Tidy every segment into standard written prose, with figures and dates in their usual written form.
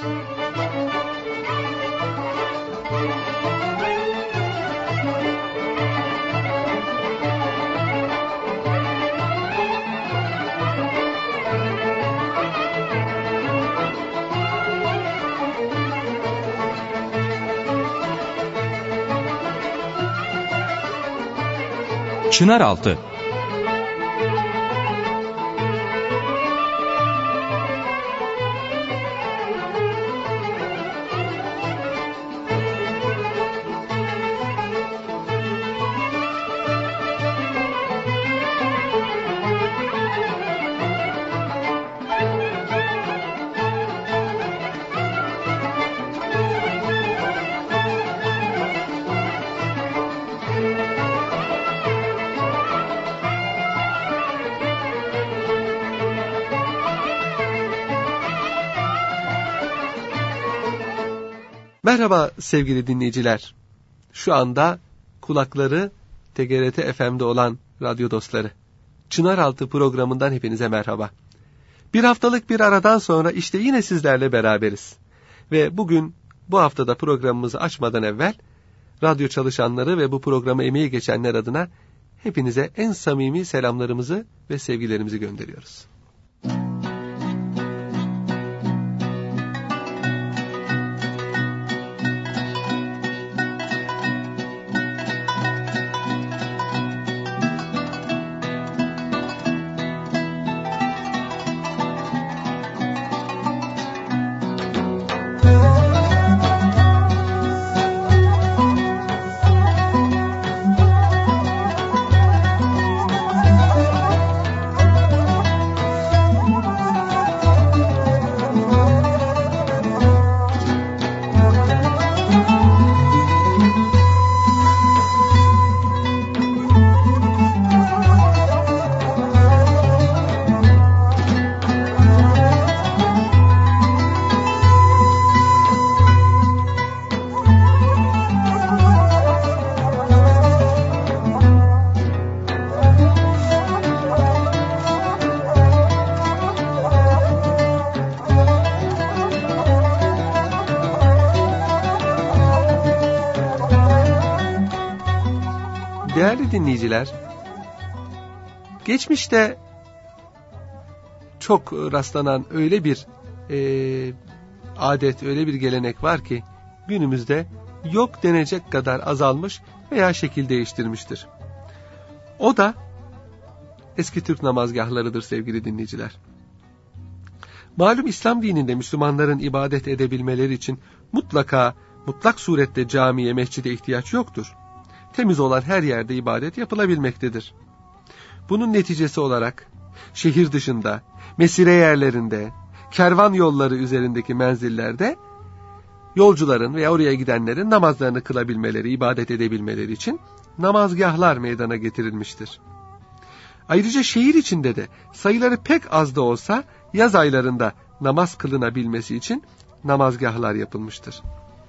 Çınaraltı. Merhaba sevgili dinleyiciler. Şu anda kulakları TGRT FM'de olan radyo dostları. Çınaraltı programından hepinize merhaba. Bir haftalık bir aradan sonra işte yine sizlerle beraberiz. Ve bugün bu haftada programımızı açmadan evvel radyo çalışanları ve bu programa emeği geçenler adına hepinize en samimi selamlarımızı ve sevgilerimizi gönderiyoruz. Değerli dinleyiciler, geçmişte çok rastlanan öyle bir adet, öyle bir gelenek var ki günümüzde yok denecek kadar azalmış veya şekil değiştirmiştir. O da eski Türk namazgahlarıdır sevgili dinleyiciler. Malum İslam dininde Müslümanların ibadet edebilmeleri için mutlak surette camiye, mescide ihtiyaç yoktur. Temiz olan her yerde ibadet yapılabilmektedir. Bunun neticesi olarak şehir dışında, mesire yerlerinde, kervan yolları üzerindeki menzillerde yolcuların veya oraya gidenlerin namazlarını kılabilmeleri, ibadet edebilmeleri için namazgahlar meydana getirilmiştir. Ayrıca şehir içinde de sayıları pek az da olsa yaz aylarında namaz kılınabilmesi için namazgahlar yapılmıştır.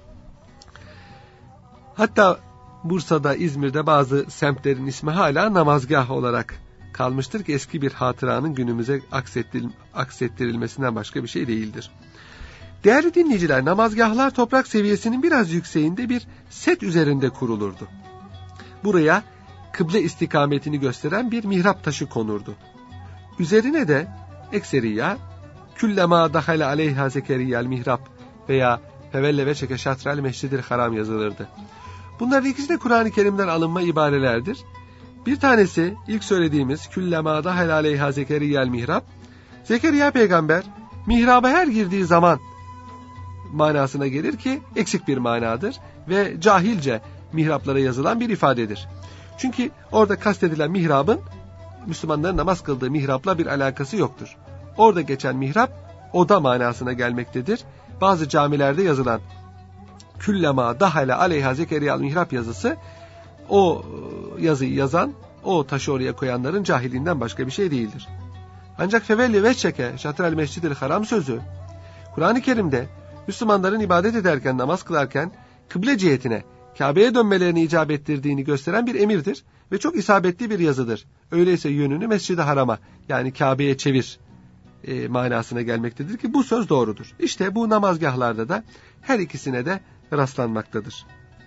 Hatta Bursa'da, İzmir'de bazı semtlerin ismi hala namazgah olarak kalmıştır ki eski bir hatıranın günümüze aksettirilmesinden başka bir şey değildir. Değerli dinleyiciler, namazgahlar toprak seviyesinin biraz yükseğinde bir set üzerinde kurulurdu. Buraya kıble istikametini gösteren bir mihrap taşı konurdu. Üzerine de ekseriya küllema dahale aleyha zekeriyel mihrap veya fevelle ve çeke şatrel mescidil haram yazılırdı. Bunların ikisi de Kur'an-ı Kerim'den alınma ibarelerdir. Bir tanesi ilk söylediğimiz küllema dahale aleyha zekeriyel mihrap. Zekeriya peygamber mihraba her girdiği zaman manasına gelir ki eksik bir manadır ve cahilce mihraplara yazılan bir ifadedir. Çünkü orada kastedilen mihrabın Müslümanların namaz kıldığı mihrapla bir alakası yoktur. Orada geçen mihrap oda manasına gelmektedir. Bazı camilerde yazılan küllema dahale aleyha zekeriyel mihrap yazısı o yazıyı yazan, o taşı oraya koyanların cahilinden başka bir şey değildir. Ancak fevelli ve çeke şatrel mescidil haram sözü Kur'an-ı Kerim'de Müslümanların ibadet ederken, namaz kılarken kıble cihetine, Kabe'ye dönmelerini icap ettirdiğini gösteren bir emirdir ve çok isabetli bir yazıdır. Öyleyse yönünü Mescid-i Haram'a, yani Kabe'ye çevir manasına gelmektedir ki bu söz doğrudur. İşte bu namazgahlarda da her ikisine de rastlanmaktadır.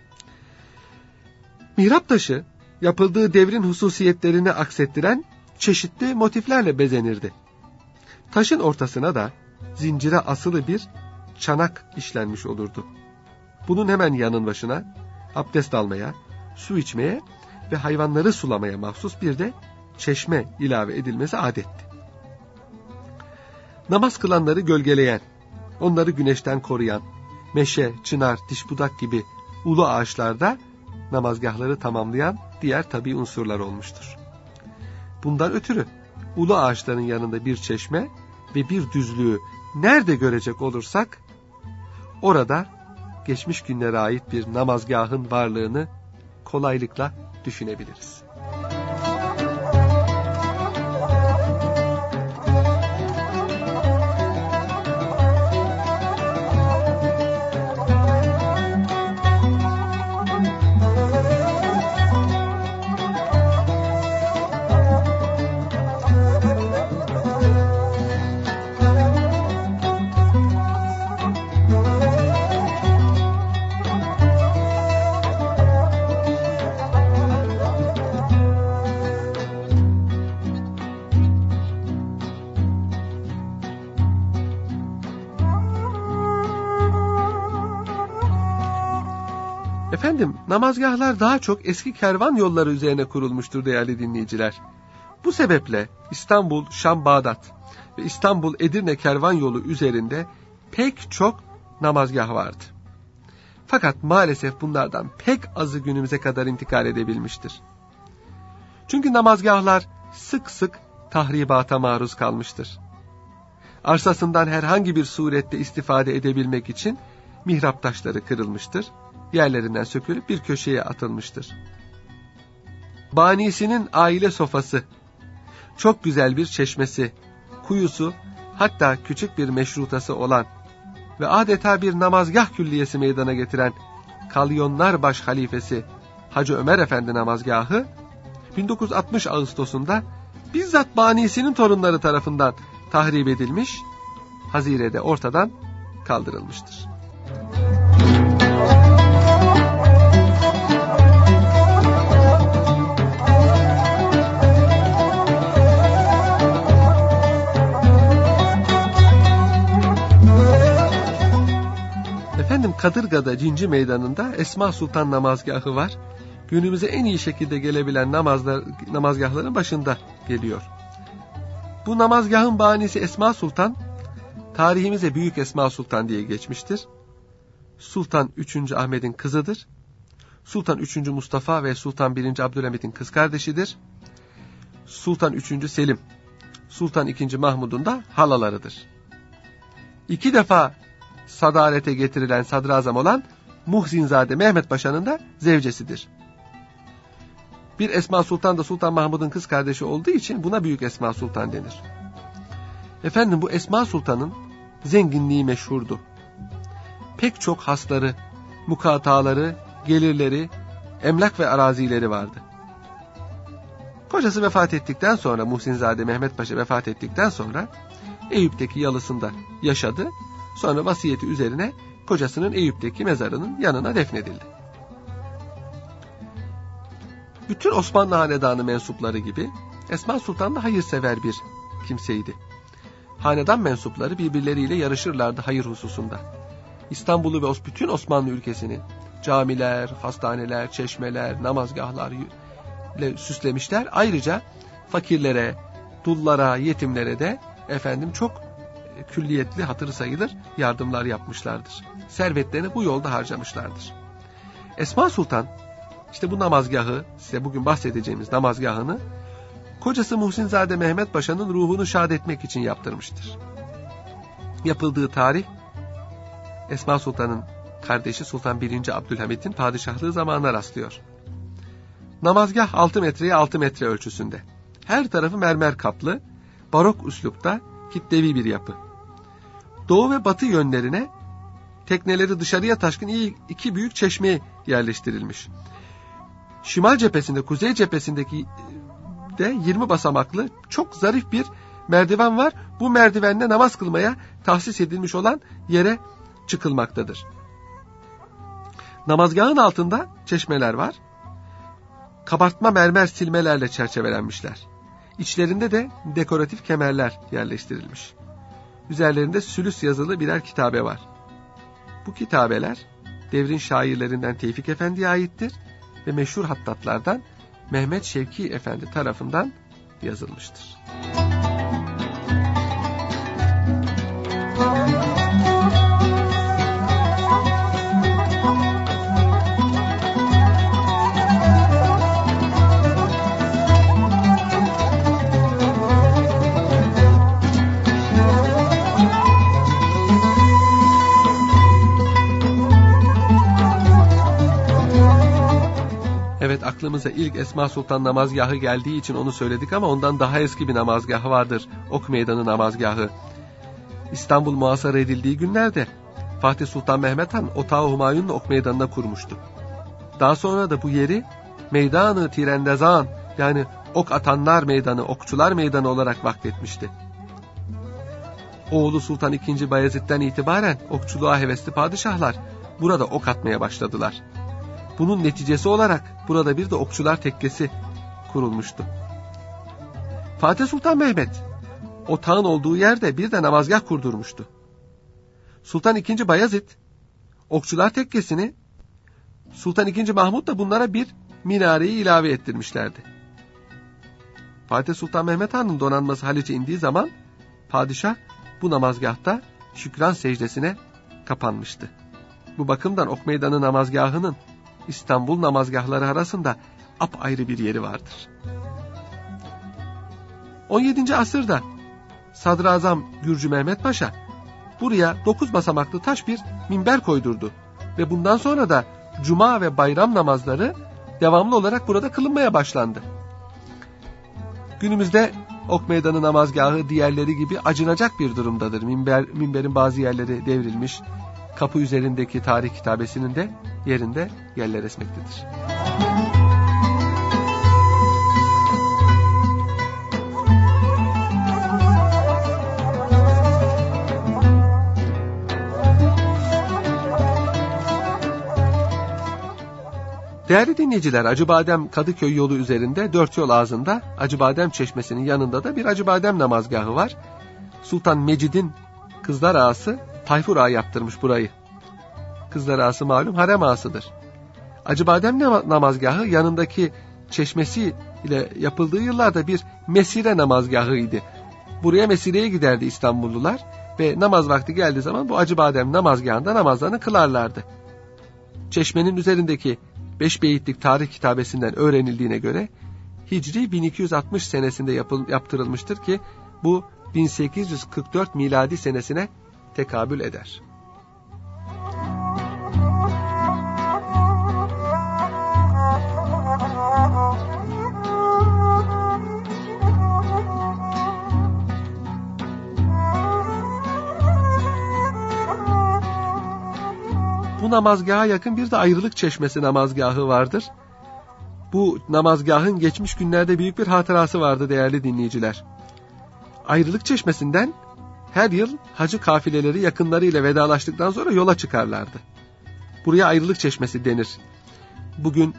Mihrap taşı yapıldığı devrin hususiyetlerini aksettiren çeşitli motiflerle bezenirdi. Taşın ortasına da zincire asılı bir çanak işlenmiş olurdu. Bunun hemen yanın başına abdest almaya, su içmeye ve hayvanları sulamaya mahsus bir de çeşme ilave edilmesi adetti. Namaz kılanları gölgeleyen, onları güneşten koruyan, meşe, çınar, dişbudak gibi ulu ağaçlarda namazgahları tamamlayan diğer tabii unsurlar olmuştur. Bundan ötürü ulu ağaçların yanında bir çeşme ve bir düzlüğü nerede görecek olursak, orada geçmiş günlere ait bir namazgahın varlığını kolaylıkla düşünebiliriz. Efendim, namazgahlar daha çok eski kervan yolları üzerine kurulmuştur değerli dinleyiciler. Bu sebeple İstanbul, Şam, Bağdat ve İstanbul, Edirne kervan yolu üzerinde pek çok namazgah vardı. Fakat maalesef bunlardan pek azı günümüze kadar intikal edebilmiştir. Çünkü namazgahlar sık sık tahribata maruz kalmıştır. Arsasından herhangi bir surette istifade edebilmek için mihrap taşları kırılmıştır. Yerlerinden sökülüp bir köşeye atılmıştır. Banisinin aile sofası, çok güzel bir çeşmesi, kuyusu, hatta küçük bir meşrutası olan ve adeta bir namazgah külliyesi meydana getiren Kalyonlarbaş halifesi Hacı Ömer Efendi namazgahı 1960 Ağustos'unda bizzat banisinin torunları tarafından tahrip edilmiş, Hazire'de ortadan kaldırılmıştır. Efendim, Kadırga'da Cinci Meydanı'nda Esma Sultan namazgahı var. Günümüze en iyi şekilde gelebilen namazgahların başında geliyor. Bu namazgahın banisi Esma Sultan, tarihimize Büyük Esma Sultan diye geçmiştir. Sultan 3. Ahmet'in kızıdır. Sultan 3. Mustafa ve Sultan 1. Abdülhamid'in kız kardeşidir. Sultan 3. Selim, Sultan 2. Mahmud'un da halalarıdır. 2 defa sadarete getirilen sadrazam olan Muhsinzade Mehmet Paşa'nın da zevcesidir. Bir Esma Sultan da Sultan Mahmud'un kız kardeşi olduğu için buna Büyük Esma Sultan denir. Efendim, bu Esma Sultan'ın zenginliği meşhurdu. Pek çok hasları, mukataları, gelirleri, emlak ve arazileri vardı. Kocası vefat ettikten sonra, Muhsinzade Mehmet Paşa vefat ettikten sonra Eyüp'teki yalısında yaşadı. Sonra vasiyeti üzerine kocasının Eyüp'teki mezarının yanına defnedildi. Bütün Osmanlı Hanedanı mensupları gibi Esma Sultan da hayırsever bir kimseydi. Hanedan mensupları birbirleriyle yarışırlardı hayır hususunda. İstanbul'u ve bütün Osmanlı ülkesini camiler, hastaneler, çeşmeler, namazgahlar ile süslemişler. Ayrıca fakirlere, dullara, yetimlere de çok külliyetli, hatırı sayılır yardımlar yapmışlardır. Servetlerini bu yolda harcamışlardır. Esma Sultan, işte bu namazgahı, size bugün bahsedeceğimiz namazgahını, kocası Muhsinzade Mehmet Paşa'nın ruhunu şad etmek için yaptırmıştır. Yapıldığı tarih, Esma Sultan'ın kardeşi Sultan 1. Abdülhamid'in padişahlığı zamanına rastlıyor. Namazgah 6 metreye 6 metre ölçüsünde. Her tarafı mermer kaplı, barok üslupta kitlevi bir yapı. Doğu ve batı yönlerine tekneleri dışarıya taşkın 2 büyük çeşme yerleştirilmiş. Şimal cephesinde, kuzey cephesindeki de 20 basamaklı çok zarif bir merdiven var. Bu merdivenle namaz kılmaya tahsis edilmiş olan yere çıkılmaktadır. Namazgahın altında çeşmeler var. Kabartma mermer silmelerle çerçevelenmişler. İçlerinde de dekoratif kemerler yerleştirilmiş. Üzerlerinde sülüs yazılı birer kitabe var. Bu kitabeler devrin şairlerinden Tevfik Efendi'ye aittir ve meşhur hattatlardan Mehmet Şevki Efendi tarafından yazılmıştır. Evet, aklımıza ilk Esma Sultan namazgahı geldiği için onu söyledik ama ondan daha eski bir namazgahı vardır. Ok Meydanı namazgahı. İstanbul muhasara edildiği günlerde Fatih Sultan Mehmet Han Otağı Humayun'la Ok Meydanı'na kurmuştu. Daha sonra da bu yeri Meydanı Tirendezan, yani ok atanlar meydanı, okçular meydanı olarak vakfetmişti. Oğlu Sultan II. Bayezid'den itibaren okçuluğa hevesli padişahlar burada ok atmaya başladılar. Bunun neticesi olarak burada bir de okçular tekkesi kurulmuştu. Fatih Sultan Mehmet otağın olduğu yerde bir de namazgah kurdurmuştu. Sultan II. Bayezid okçular tekkesini, Sultan II. Mahmud da bunlara bir minareyi ilave ettirmişlerdi. Fatih Sultan Mehmet Han'ın donanması Haliç'e indiği zaman padişah bu namazgahta şükran secdesine kapanmıştı. Bu bakımdan Ok Meydanı namazgahının İstanbul namazgahları arasında apayrı bir yeri vardır. 17. asırda Sadrazam Gürcü Mehmet Paşa buraya 9 basamaklı taş bir minber koydurdu ve bundan sonra da cuma ve bayram namazları devamlı olarak burada kılınmaya başlandı. Günümüzde Ok Meydanı namazgahı diğerleri gibi acınacak bir durumdadır. Minberin bazı yerleri devrilmiş, kapı üzerindeki tarih kitabesinin de yerinde yerler esmektedir. Değerli dinleyiciler, Acıbadem Kadıköy yolu üzerinde 4 yol ağzında Acıbadem Çeşmesi'nin yanında da bir Acıbadem namazgahı var. Sultan Mecid'in kızlar ağası Tayfur Ağa yaptırmış burayı. Kızlar ağası malum harem ağasıdır. Acıbadem namazgahı yanındaki çeşmesi ile yapıldığı yıllarda bir mesire namazgahıydı. Buraya mesireye giderdi İstanbullular ve namaz vakti geldiği zaman bu Acıbadem namazgahında namazlarını kılarlardı. Çeşmenin üzerindeki 5 beyitlik tarih kitabesinden öğrenildiğine göre Hicri 1260 senesinde yaptırılmıştır ki bu 1844 miladi senesine tekabül eder. Bu namazgaha yakın bir de Ayrılık Çeşmesi namazgahı vardır. Bu namazgahın geçmiş günlerde büyük bir hatırası vardı değerli dinleyiciler. Ayrılık Çeşmesi'nden her yıl hacı kafileleri yakınlarıyla vedalaştıktan sonra yola çıkarlardı. Buraya Ayrılık Çeşmesi denir. Bugün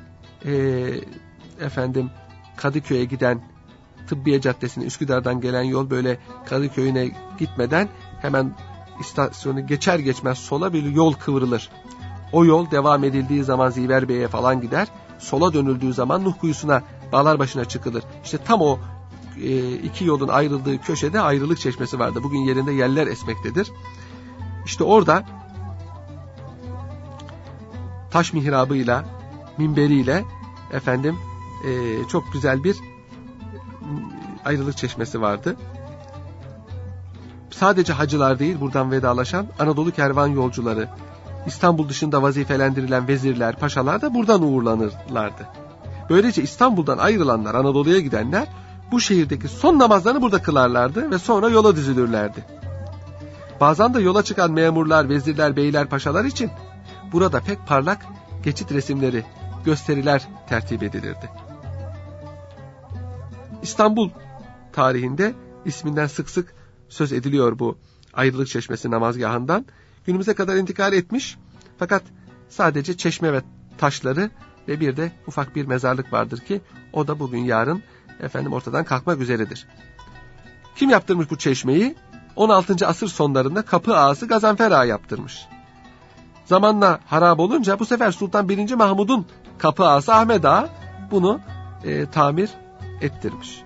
Kadıköy'e giden Tıbbiye Caddesi'ne Üsküdar'dan gelen yol böyle Kadıköy'üne gitmeden hemen istasyonu geçer geçmez sola bir yol kıvrılır. O yol devam edildiği zaman Ziverbey'e falan gider. Sola dönüldüğü zaman Nuh Kuyusu'na, Bağlarbaşı'na çıkılır. İşte tam o iki yolun ayrıldığı köşede Ayrılık Çeşmesi vardı. Bugün yerinde yeller esmektedir. İşte orada taş mihrabıyla, minberiyle çok güzel bir Ayrılık Çeşmesi vardı. Sadece hacılar değil buradan vedalaşan Anadolu kervan yolcuları, İstanbul dışında vazifelendirilen vezirler, paşalar da buradan uğurlanırlardı. Böylece İstanbul'dan ayrılanlar, Anadolu'ya gidenler bu şehirdeki son namazlarını burada kılarlardı ve sonra yola dizilirlerdi. Bazen de yola çıkan memurlar, vezirler, beyler, paşalar için burada pek parlak geçit resimleri, gösteriler tertip edilirdi. İstanbul tarihinde isminden sık sık söz ediliyor bu ayrılık çeşmesi namazgahından. Günümüze kadar intikal etmiş fakat sadece çeşme ve taşları ve bir de ufak bir mezarlık vardır ki o da bugün yarın ortadan kalkmak üzeredir. Kim yaptırmış bu çeşmeyi? 16. asır sonlarında Kapı Ağası Gazanfer Ağa yaptırmış. Zamanla harap olunca bu sefer Sultan 1. Mahmud'un Kapı Ağası Ahmet Ağa bunu tamir ettirmiş.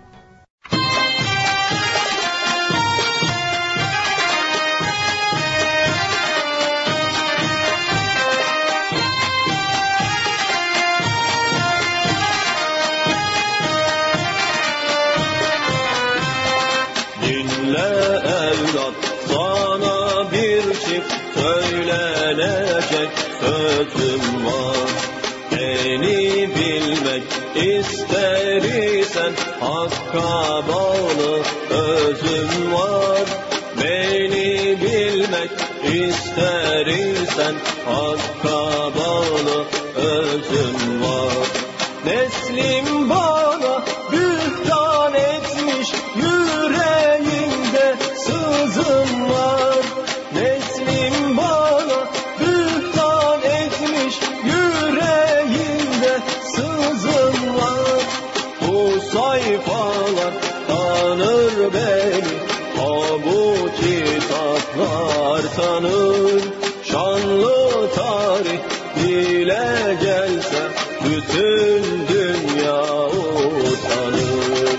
Söylenecek sözüm var. Beni bilmek istersen Hakka bağlı özüm var. Beni bilmek istersen Hakka bağlı özüm var. Neslim bana bühtan etmiş, yüreğimde sızım var. Neslim bana bühtan etmiş, yüreğimde sızım var. Bu sayfalar tanır beni, bu kitaplar tanır. Şanlı tarih dile gelse bütün dünya utanır.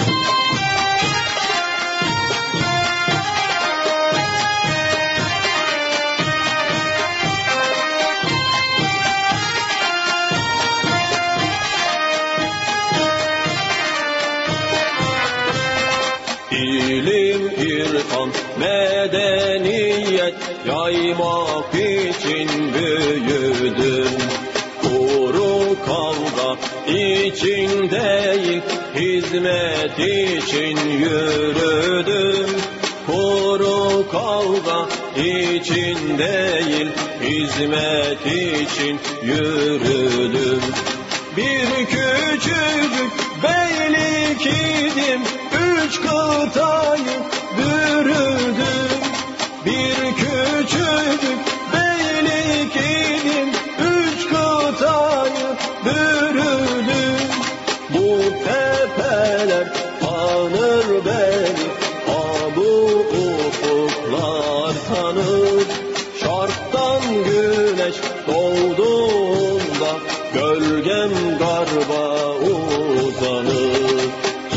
İlim, irfan, medeniyet yaymak için büyüdüm. Kuru kavga için değil, hizmet için yürüdüm. Kuru kavga için değil, hizmet için yürüdüm. Bir küçücük beylik idim, 3 kıtayı bürüdüm. Bir küçücük beylik idim, 3 kıtayı bürüdüm. Bu tepeler tanır beni, bu ufuklar tanır. Şarktan güneş doğduğunda gölgem garba uzanır.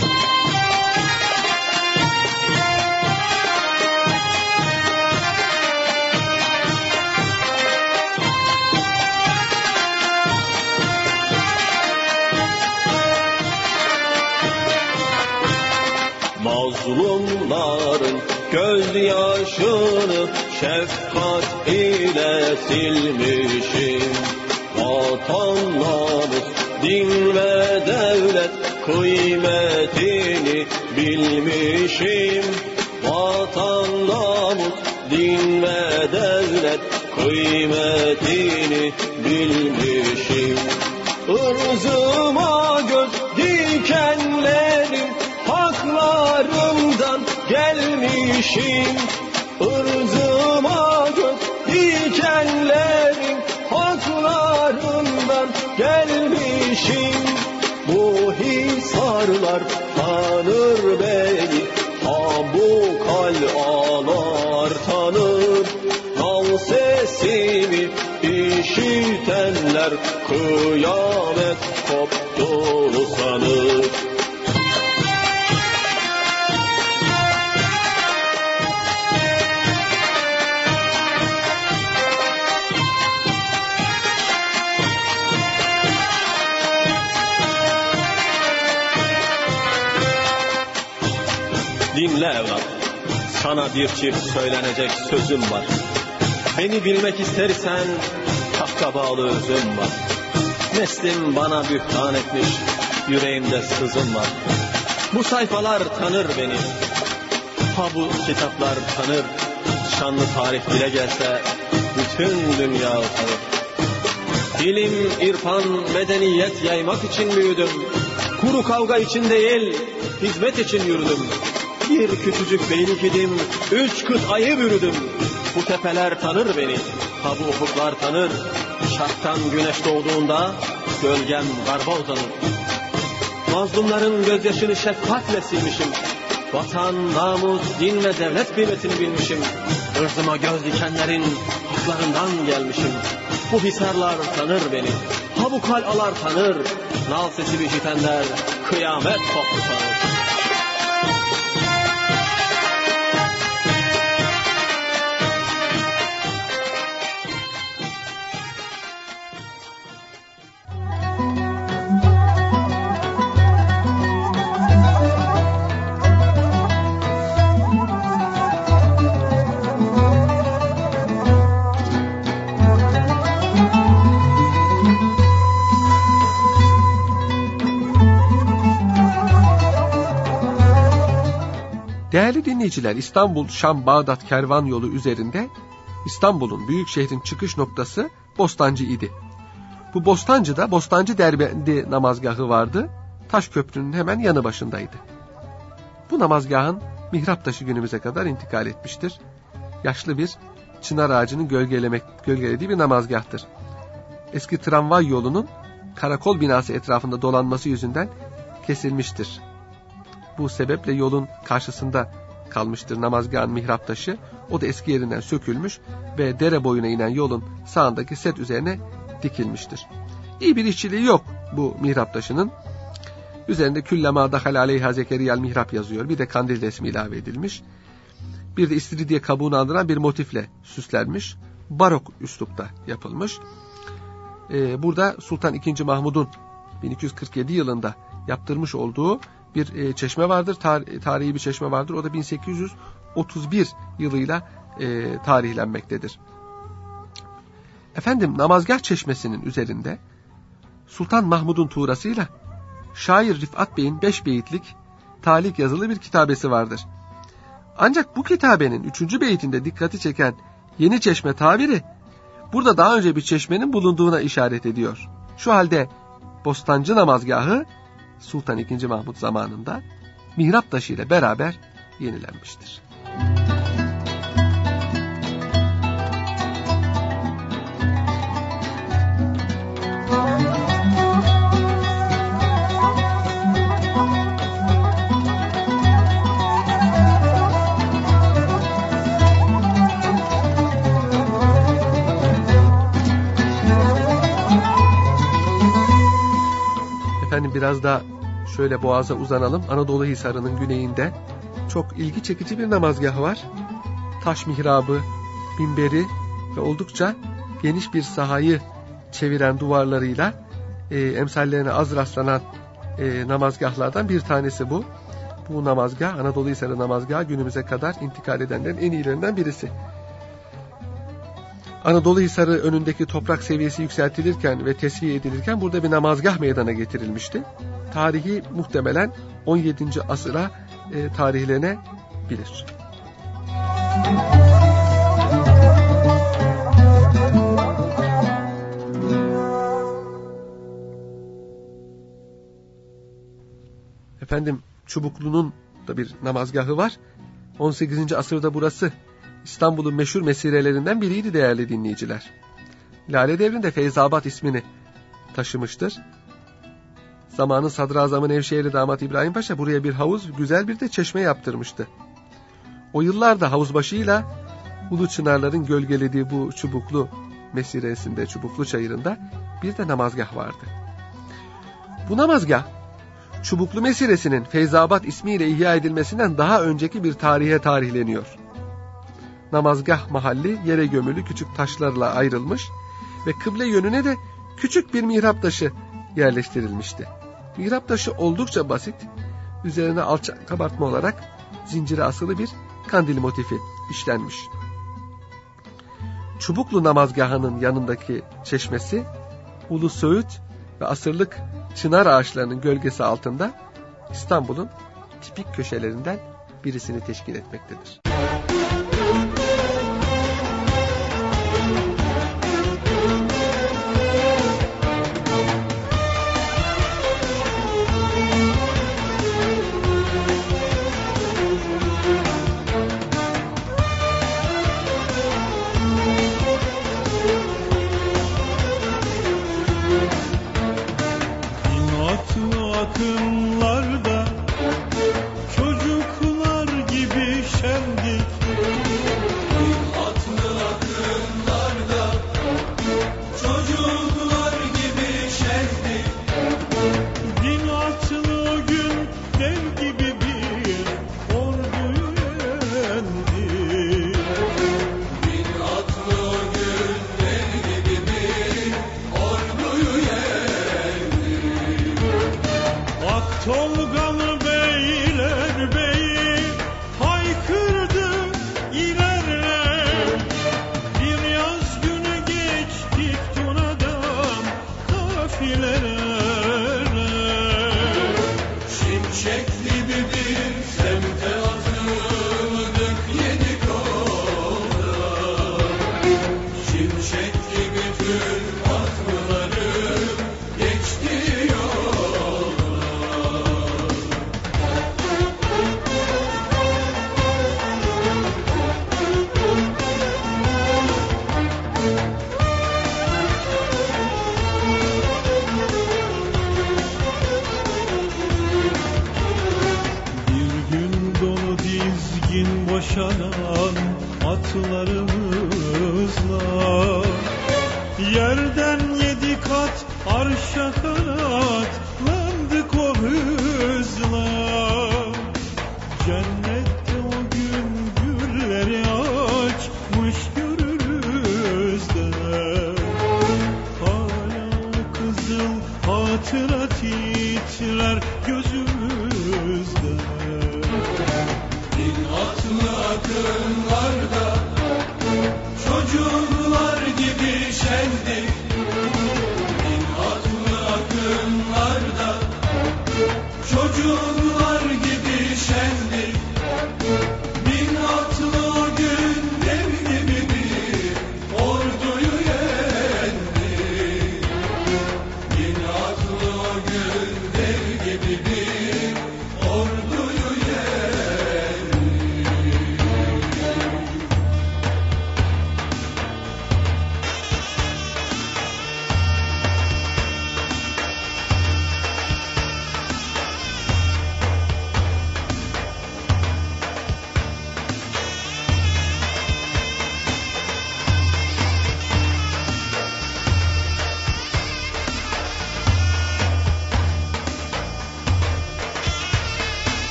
Mazlumların gözyaşını şefkat ile silmişim. Vatan, namus, din ve devlet kıymetini bilmişim. Vatan, namus, din ve devlet kıymetini bilmişim. Irzıma göz dikenlerim, haklarımdan gelmişim. Irzıma göz dikenlerim, haklarımdan gelmişim. Bu hisarlar tanır beni, bu kal'alar tanır. Nal sesimi işitenler kıyamet koptu sanır. Dinle evlat, sana bir çift söylenecek sözüm var. Beni bilmek istersen Hakka bağlı özüm var. Neslim bana bühtan etmiş, yüreğimde sızım var. Bu sayfalar tanır beni, bu kitaplar tanır. Şanlı tarih dile gelse bütün dünya tanır. İlim, irfan, medeniyet yaymak için büyüdüm. Kuru kavga için değil, hizmet için yürüdüm. Bir küçücük beylik idim, 3 kıtayı bürüdüm. Bu tepeler tanır beni, ha bu ufuklar tanır. Şarktan güneş doğduğunda gölgem garba uzanır. Mazlumların gözyaşını şefkatle silmişim. Vatan, namus, din ve devlet kıymetini bilmişim. Irzıma göz dikenlerin haklarından gelmişim. Bu hisarlar tanır beni, ha bu kal'alar tanır. Nal sesi işitenler kıyamet koptu sanır. Değerli dinleyiciler, İstanbul-Şam-Bağdat kervan yolu üzerinde İstanbul'un büyük şehrin çıkış noktası Bostancı idi. Bu Bostancı'da Bostancı Derbendi namazgahı vardı. Taş köprünün hemen yanı başındaydı. Bu namazgahın mihrap taşı günümüze kadar intikal etmiştir. Yaşlı bir çınar ağacının gölgelediği bir namazgahtır. Eski tramvay yolunun karakol binası etrafında dolanması yüzünden kesilmiştir. Bu sebeple yolun karşısında kalmıştır namazgahın mihrap taşı. O da eski yerinden sökülmüş ve dere boyuna inen yolun sağındaki set üzerine dikilmiştir. İyi bir işçiliği yok bu mihrap taşının. Üzerinde küllema dahal aleyha zekeriyel mihrap yazıyor. Bir de kandil resmi ilave edilmiş. Bir de istiridye kabuğunu andıran bir motifle süslenmiş. Barok üslupta yapılmış. Burada Sultan II. Mahmud'un 1247 yılında yaptırmış olduğu bir çeşme vardır. Tarihi bir çeşme vardır. O da 1831 yılıyla tarihlenmektedir. Efendim, namazgah çeşmesinin üzerinde Sultan Mahmud'un tuğrasıyla şair Rifat Bey'in 5 beyitlik talik yazılı bir kitabesi vardır. Ancak bu kitabenin 3. beytinde dikkati çeken yeni çeşme tabiri burada daha önce bir çeşmenin bulunduğuna işaret ediyor. Şu halde Bostancı namazgahı Sultan II. Mahmud zamanında mihrap taşı ile beraber yenilenmiştir. Efendim, biraz da şöyle boğaza uzanalım. Anadolu Hisarı'nın güneyinde çok ilgi çekici bir namazgah var. Taş mihrabı, minberi ve oldukça geniş bir sahayı çeviren duvarlarıyla emsallerine az rastlanan namazgahlardan bir tanesi bu. Bu namazgah, Anadolu Hisarı namazgahı günümüze kadar intikal edenlerin en iyilerinden birisi. Anadolu Hisarı önündeki toprak seviyesi yükseltilirken ve tesviye edilirken burada bir namazgah meydana getirilmişti. Tarihi muhtemelen 17. asıra tarihlenebilir. Efendim, Çubuklu'nun da bir namazgahı var. 18. asırda burası İstanbul'un meşhur mesirelerinden biriydi değerli dinleyiciler. Lale Devri'nde Feyzabat ismini taşımıştır. Zamanın Sadrazamı Nevşehirli damat İbrahim Paşa buraya bir havuz, güzel bir de çeşme yaptırmıştı. O yıllarda havuzbaşıyla Ulu Çınarların gölgelediği bu Çubuklu mesiresinde, Çubuklu Çayırı'nda bir de namazgah vardı. Bu namazgah, Çubuklu mesiresinin Feyzabat ismiyle ihya edilmesinden daha önceki bir tarihe tarihleniyor. Namazgah mahalli yere gömülü küçük taşlarla ayrılmış ve kıble yönüne de küçük bir mihrap taşı yerleştirilmişti. Mihrap taşı oldukça basit, üzerine alçak kabartma olarak zincire asılı bir kandil motifi işlenmiş. Çubuklu namazgahının yanındaki çeşmesi, Ulu Söğüt ve asırlık çınar ağaçlarının gölgesi altında İstanbul'un tipik köşelerinden birisini teşkil etmektedir.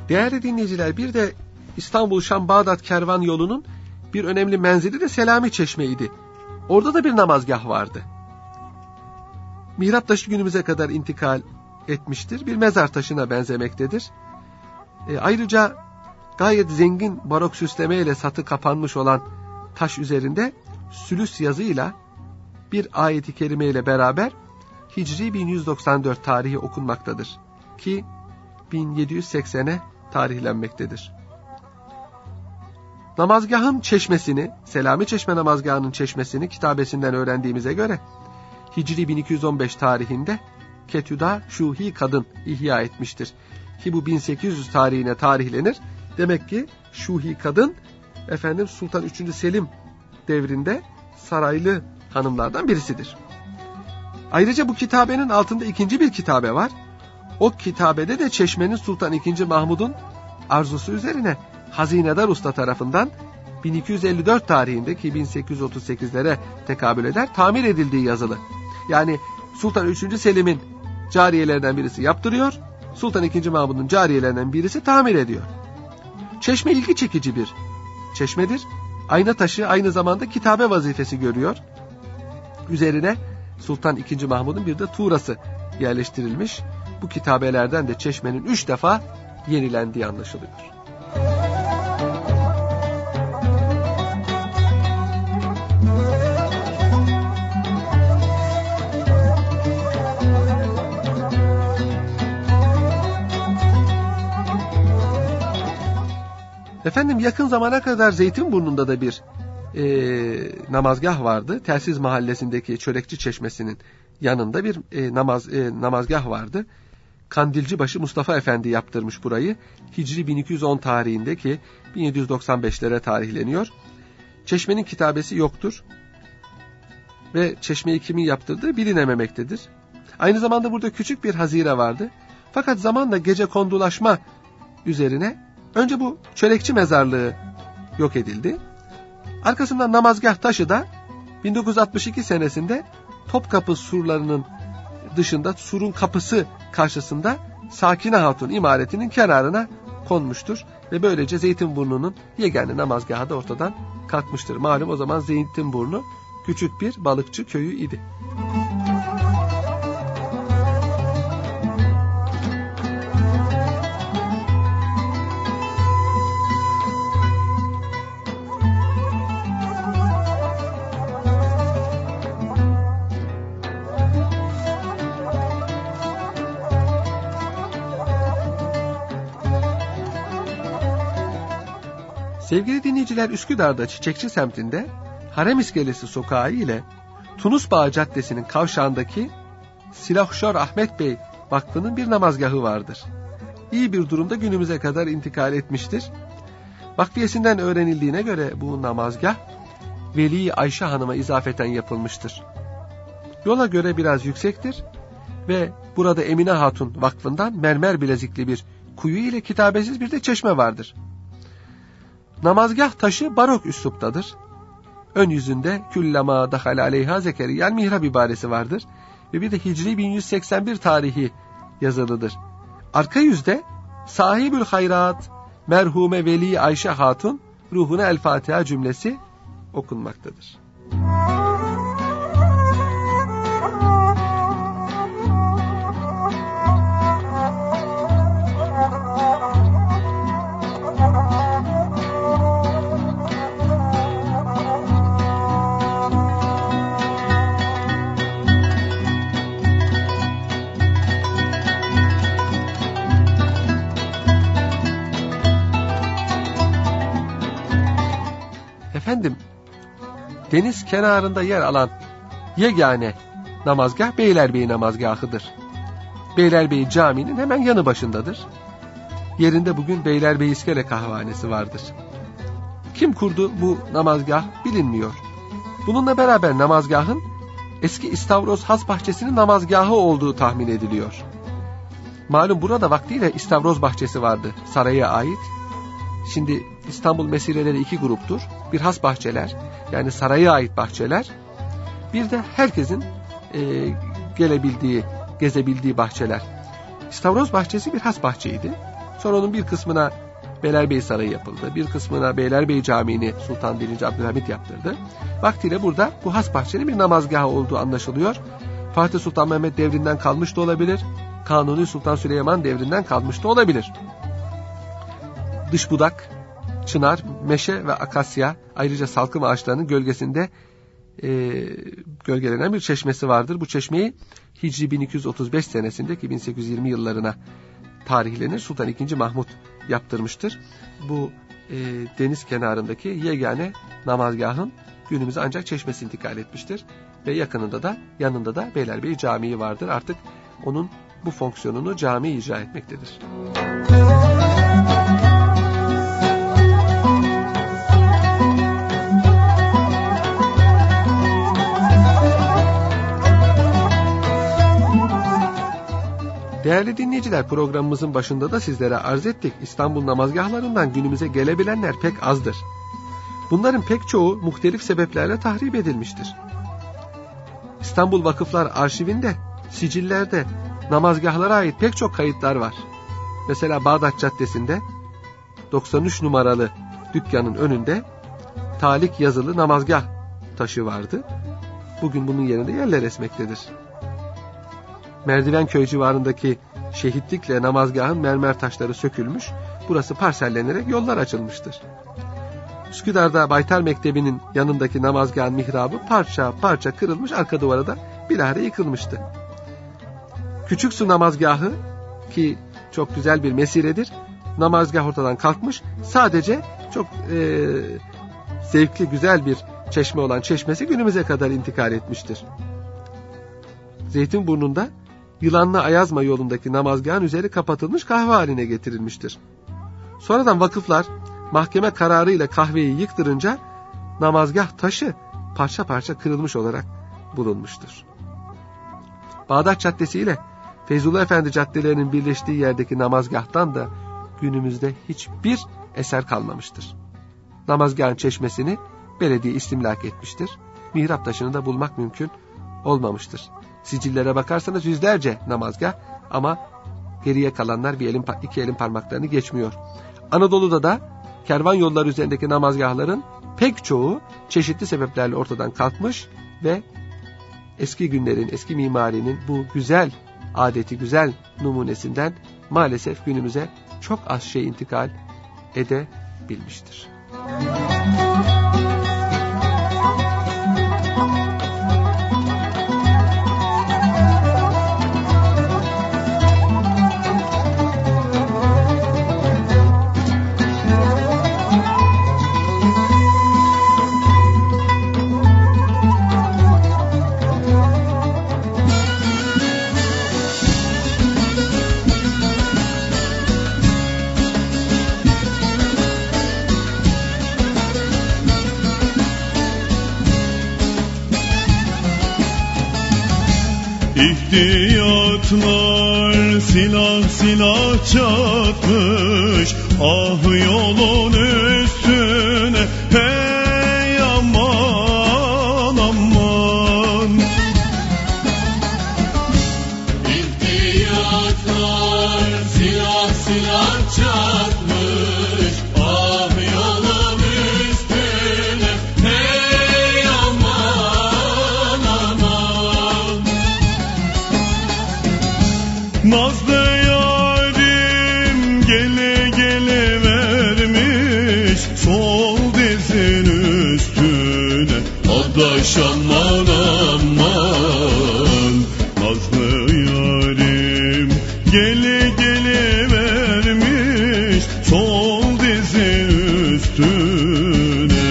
Değerli dinleyiciler, bir de İstanbul-Şam-Bağdat kervan yolunun bir önemli menzili de Selami Çeşme'ydi. Orada da bir namazgah vardı. Mihrap taşı günümüze kadar intikal etmiştir. Bir mezar taşına benzemektedir. Ayrıca gayet zengin barok süslemeyle satı kapanmış olan taş üzerinde sülüs yazıyla bir ayet-i kerime ile beraber Hicri 1194 tarihi okunmaktadır ki 1780'e tarihlenmektedir. Namazgahın çeşmesini, Selami Çeşme namazgahının çeşmesini kitabesinden öğrendiğimize göre Hicri 1215 tarihinde Ketüda Şuhi kadın ihya etmiştir. Ki bu 1800 tarihine tarihlenir. Demek ki Şuhi kadın Sultan 3. Selim devrinde saraylı hanımlardan birisidir. Ayrıca bu kitabenin altında ikinci bir kitabe var. O kitabede de Çeşme'nin Sultan II. Mahmud'un arzusu üzerine Hazinedar Usta tarafından 1254 tarihinde ki 1838'lere tekabül eder, tamir edildiği yazılı. Yani Sultan 3. Selim'in cariyelerinden birisi yaptırıyor, Sultan II. Mahmud'un cariyelerinden birisi tamir ediyor. Çeşme ilgi çekici bir çeşmedir. Ayna taşı aynı zamanda kitabe vazifesi görüyor. Üzerine Sultan II. Mahmud'un bir de tuğrası yerleştirilmiş. Bu kitabelerden de Çeşme'nin 3 defa yenilendiği anlaşılıyor. Yakın zamana kadar Zeytinburnu'nda da bir namazgah vardı. Telsiz mahallesindeki Çörekçi Çeşmesi'nin yanında bir namazgah vardı. Kandilcibaşı Mustafa Efendi yaptırmış burayı. Hicri 1210 tarihinde ki 1795'lere tarihleniyor. Çeşmenin kitabesi yoktur. Ve çeşmeyi kimin yaptırdığı bilinememektedir. Aynı zamanda burada küçük bir hazire vardı. Fakat zamanla gecekondulaşma üzerine önce bu çörekçi mezarlığı yok edildi. Arkasından namazgah taşı da 1962 senesinde Topkapı surlarının dışında surun kapısı karşısında Sakine Hatun imaretinin kenarına konmuştur. Ve böylece Zeytinburnu'nun yegane namazgahı da ortadan kalkmıştır. Malum o zaman Zeytinburnu küçük bir balıkçı köyü idi. Sevgili dinleyiciler, Üsküdar'da Çiçekçi semtinde Harem İskelesi sokağı ile Tunus Bağı Caddesi'nin kavşağındaki Silahşor Ahmet Bey Vakfı'nın bir namazgahı vardır. İyi bir durumda günümüze kadar intikal etmiştir. Vakfiyesinden öğrenildiğine göre bu namazgah Veli Ayşe Hanım'a izafeten yapılmıştır. Yola göre biraz yüksektir ve burada Emine Hatun Vakfı'ndan mermer bilezikli bir kuyu ile kitabesiz bir de çeşme vardır. Namazgah taşı barok üsluptadır. Ön yüzünde küllema dahal aleyha zekeriyen mihrab ibaresi vardır. Ve bir de Hicri 1181 tarihi yazılıdır. Arka yüzde sahibül hayrat merhume Veli Ayşe Hatun ruhuna el Fatiha cümlesi okunmaktadır. Deniz kenarında yer alan yegane namazgah Beylerbeyi namazgahıdır. Beylerbeyi Camii'nin hemen yanı başındadır. Yerinde bugün Beylerbeyi İskele Kahvehanesi vardır. Kim kurdu bu namazgah bilinmiyor. Bununla beraber namazgahın eski İstavroz Has Bahçesi'nin namazgahı olduğu tahmin ediliyor. Malum burada vaktiyle İstavroz Bahçesi vardı, saraya ait. Şimdi İstanbul mesireleri 2 gruptur. Bir has bahçeler, yani saraya ait bahçeler. Bir de herkesin gelebildiği, gezebildiği bahçeler. İstavroz Bahçesi bir has bahçeydi. Sonra onun bir kısmına Beylerbeyi Sarayı yapıldı. Bir kısmına Beylerbeyi Camii'ni Sultan 1. Abdülhamit yaptırdı. Vaktiyle burada bu has bahçenin bir namazgahı olduğu anlaşılıyor. Fatih Sultan Mehmet devrinden kalmış da olabilir. Kanuni Sultan Süleyman devrinden kalmış da olabilir. Dış budak, çınar, meşe ve akasya, ayrıca salkım ağaçlarının gölgesinde gölgelenen bir çeşmesi vardır. Bu çeşmeyi Hicri 1235 senesindeki 1820 yıllarına tarihlenir. Sultan II. Mahmut yaptırmıştır. Bu deniz kenarındaki yegane namazgahın günümüze ancak çeşmesi intikal etmiştir. Ve yanında da Beylerbeyi Camii vardır. Artık onun bu fonksiyonunu cami icra etmektedir. Değerli dinleyiciler, programımızın başında da sizlere arz ettik. İstanbul namazgahlarından günümüze gelebilenler pek azdır. Bunların pek çoğu muhtelif sebeplerle tahrip edilmiştir. İstanbul Vakıflar Arşivinde, sicillerde namazgahlara ait pek çok kayıtlar var. Mesela Bağdat Caddesi'nde 93 numaralı dükkanın önünde talik yazılı namazgah taşı vardı. Bugün bunun yerinde yerler esmektedir. Merdivenköy civarındaki şehitlikle namazgahın mermer taşları sökülmüş, burası parsellenerek yollar açılmıştır. Üsküdar'da Baytar Mektebi'nin yanındaki namazgahın mihrabı parça parça kırılmış, arka duvara da bilahare yıkılmıştı. Küçüksu namazgahı, ki çok güzel bir mesiredir, namazgah ortadan kalkmış, sadece çok zevkli, güzel bir çeşme olan çeşmesi günümüze kadar intikal etmiştir. Zeytinburnu'nda Yılanlı Ayazma yolundaki namazgahın üzeri kapatılmış, kahve haline getirilmiştir. Sonradan vakıflar mahkeme kararıyla kahveyi yıktırınca namazgah taşı parça parça kırılmış olarak bulunmuştur. Bağdat Caddesi ile Feyzullah Efendi caddelerinin birleştiği yerdeki namazgahtan da günümüzde hiçbir eser kalmamıştır. Namazgahın çeşmesini belediye istimlak etmiştir. Mihrap taşını da bulmak mümkün olmamıştır. Sicillere bakarsanız yüzlerce namazgah, ama geriye kalanlar iki elin parmaklarını geçmiyor. Anadolu'da da kervan yolları üzerindeki namazgahların pek çoğu çeşitli sebeplerle ortadan kalkmış ve eski günlerin, eski mimarinin bu güzel adeti, güzel numunesinden maalesef günümüze çok az şey intikal edebilmiştir. İhtiyatlar silah silah çatmış, ah yolun üstüne, hey aman aman. İhtiyatlar silah silah çatmış, ah yolun üstüne, hey aman aman. Nazlı yarim gele gele vermiş sol dizin üstüne, adaş aman aman. Nazlı yarim gele gele vermiş sol dizin üstüne.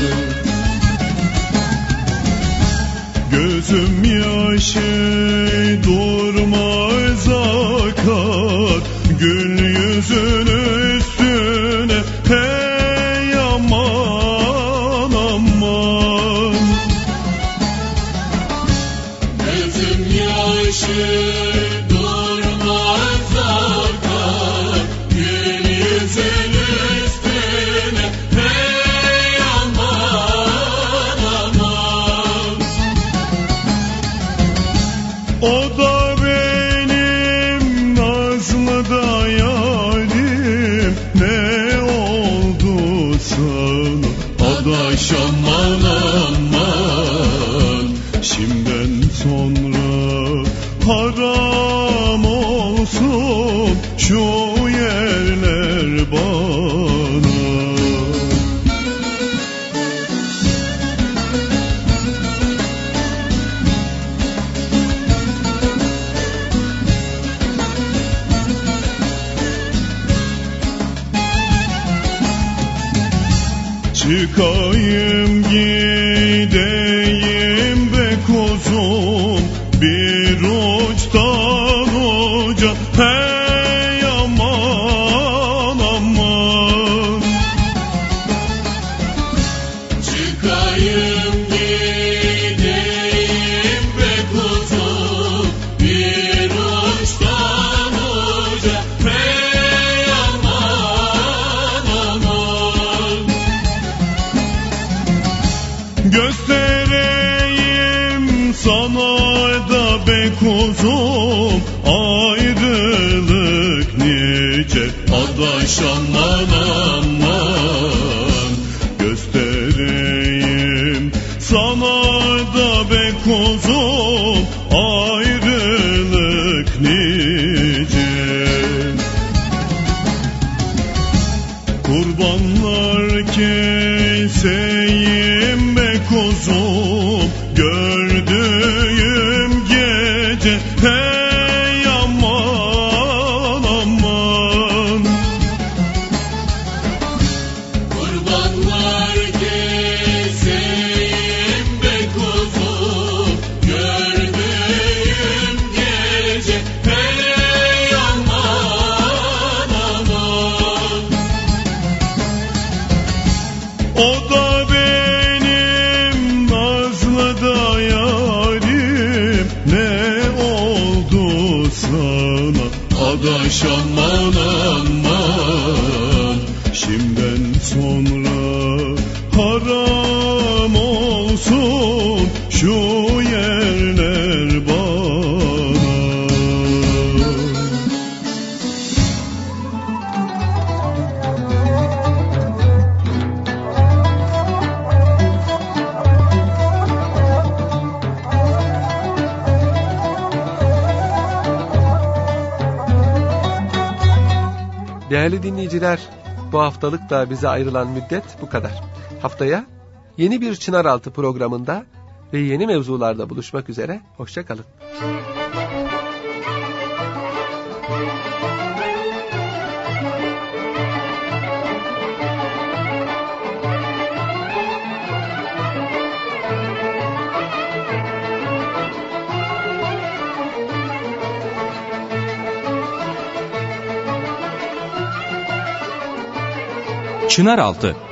Gözüm yaşı durmaz akar gül yüzün üstüne, hey aman aman. Gözüm yaşı durmaz akar gül yüzün üstüne, hey aman aman. O da benim nazlı da yarim, sonra haram olsun şu yerler bana. Çıkayım gideyim be kuzum bir uçtan uca, hey aman aman. Çıkayım gideyim be kuzum bir uçtan uca, hey aman aman. Göstereyim sana da be kuzum ayrılık nice, adaş aman aman. Göstereyim sana da be kuzum ayrılık nice. Kurbanlar keseyim be kuzum gördüğüm gece, hey aman aman. Kurbanlar keseyim be kuzum gördüğüm gece, hey aman aman. O da benim nazlı da yarim, ne oldu sana adaş aman aman. Şimdiden sonra haram olsun şu yerler bana. Değerli dinleyiciler, bu haftalık da bize ayrılan müddet bu kadar. Haftaya yeni bir Çınaraltı programında ve yeni mevzularda buluşmak üzere. Hoşça kalın. Çınaraltı